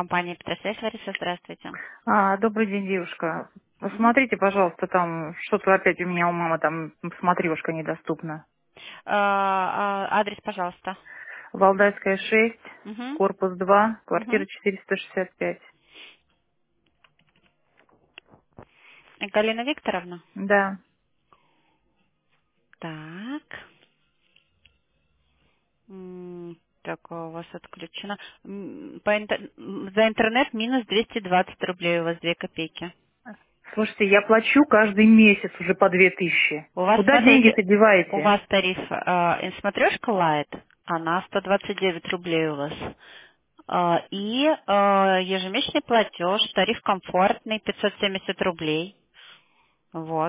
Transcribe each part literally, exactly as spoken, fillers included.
компания Петросвязь, Лариса, здравствуйте. А, добрый день, девушка. Мгм. Посмотрите, пожалуйста, там что-то опять у меня у мамы там смотрешка недоступна. А, а, адрес, пожалуйста. Валдайская шесть, Угу. корпус два, квартира Угу. четыреста шестьдесят пять. Галина Викторовна. Да. Так. М, Так, у вас отключено. М, По интер- м, За интернет минус двести двадцать рублей у вас две копейки. Слушайте, я плачу каждый месяц уже по две тысячи. У вас, Куда смотрите, деньги-то у деваете? вас тариф э, смотрешка лайт, она сто двадцать девять рублей у вас. А, И э, ежемесячный платеж, тариф комфортный, пятьсот семьдесят рублей. Вот.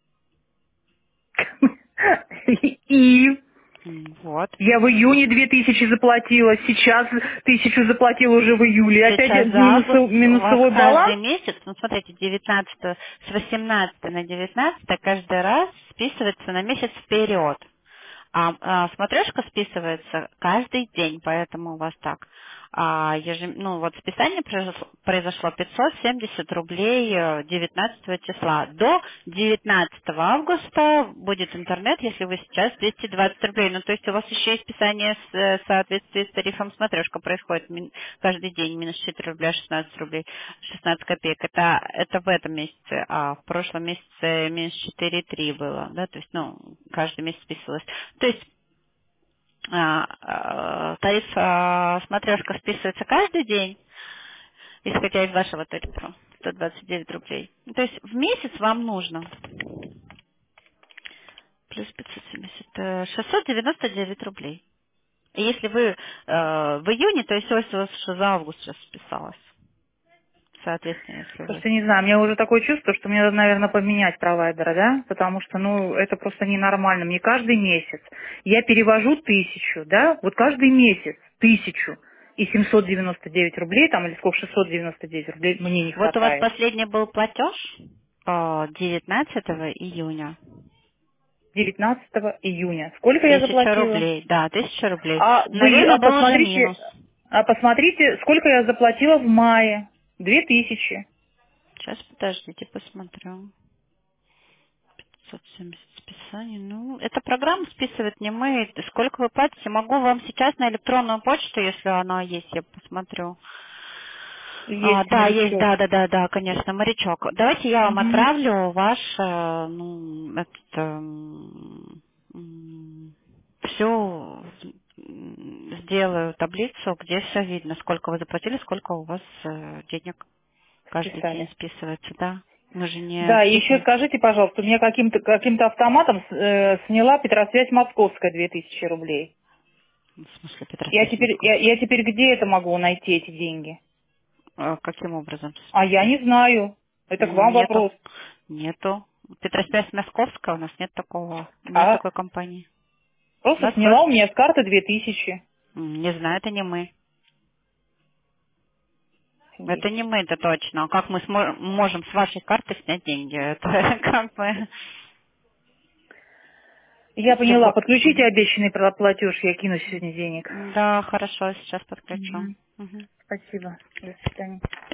И М, Вот. я в июне две тысячи заплатила, сейчас тысячу заплатила уже в июле. Опять Сейчас за минусов- август у вас минусовой каждый баланс? месяц, ну смотрите, девятнадцатого с восемнадцатого на девятнадцатое каждый раз списывается на месяц вперед. А, а смотрешка списывается каждый день, поэтому у вас так. А, ежем- ну вот списание произошло, произошло пятьсот семьдесят рублей э, девятнадцатого числа. До девятнадцатого августа будет интернет, если вы сейчас двести двадцать рублей. Ну то есть у вас еще и списание с, э, в соответствии с тарифом смотрешка происходит мин- каждый день минус четыре рубля шестнадцать рублей шестнадцать копеек. Это, это в этом месяце, а в прошлом месяце минус четыре и три было, да, то есть, ну, каждый месяц списывалось. То есть а, а, тариф а, смотрешка списывается каждый день, исходя из вашего тарифа, сто двадцать девять рублей. Ну, то есть в месяц вам нужно плюс пятьсот семьдесят, э, шестьсот девяносто девять рублей. И если вы э, в июне, то есть ось у вас уже за август сейчас списалось. Соответственно, если вы... Просто не знаю, у меня уже такое чувство, что мне надо, наверное, поменять провайдера, да, потому что, ну, это просто ненормально. Мне каждый месяц я перевожу тысячу, да, вот каждый месяц тысячу и семьсот девяносто девять рублей, там, или сколько, шестьсот девяносто девять рублей мне не Вот у вас хватает. последний был платеж э, девятнадцатого июня. девятнадцатого июня. Сколько я Тысяча заплатила? рублей, да, тысяча рублей. А вы, Наверное, а был уже посмотрите, минус. а посмотрите, сколько я заплатила в мае. Две тысячи. Сейчас, подождите, посмотрю. пятьсот семьдесят списаний. Ну, эта программа списывает не мы. Сколько вы платите? Могу вам сейчас на электронную почту, если она есть, я посмотрю. А, Есть да, есть, морячок. да, да, да, да, конечно, морячок. Давайте я вам Угу. отправлю ваш, э, ну, этот, все сделаю таблицу, где все видно, сколько вы заплатили, сколько у вас э, денег каждый день Списали. списывается, да. Мы же не Да, и еще списываем. скажите, пожалуйста, у меня каким-то каким-то автоматом э, сняла Петросвязь Московская две тысячи рублей. В смысле, Я Петросвязь теперь, я, Московская. я теперь где это могу найти, эти деньги? А каким образом, в А я смысле? не знаю. Это к М, вам Нету. вопрос. Нету. Петросвязь Московская, у нас нет такого. Нет А такой компании. У просто нас сняла просто... у меня с карты две тысячи. М, Не знаю, это не мы. Это Офигеть. не мы, это точно. А как мы смо- можем с вашей карты снять деньги? Это как бы... Я поняла. Любо- Подключите Мгм. обещанный про- платеж, я кину сегодня денег. Да, хорошо, сейчас подключу. Мгм. Мгм. Спасибо. До свидания.